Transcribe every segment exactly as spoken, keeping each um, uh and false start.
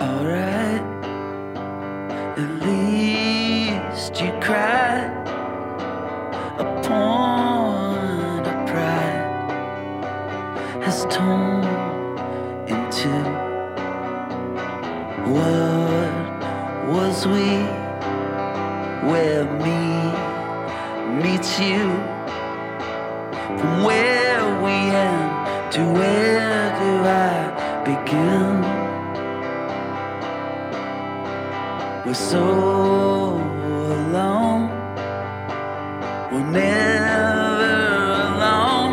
alright. At least you cried. A point of pride has torn in two. What was we? Where me meets you? From where we end to where do I begin? We're so alone. We're never alone.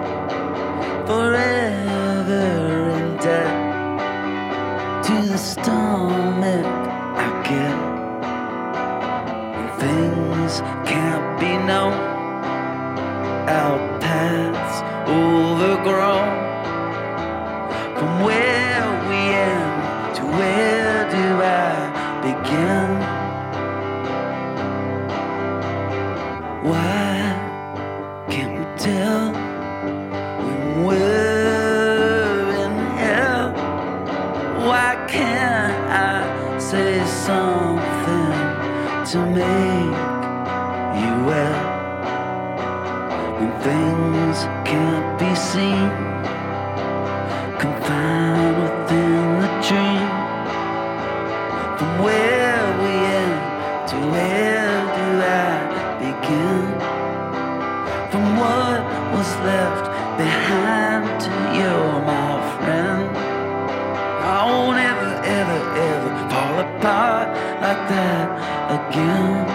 Forever in debt to the stomach I get when things can't be known. Our paths overgrown. From where we end to where do I begin? Why can't we tell when we're in hell? Why can't I say something to make you well? When things can't be seen, confined within the dream. From where we end to where do I begin? From what was left behind to you, my friend. I won't ever, ever, ever fall apart like that again.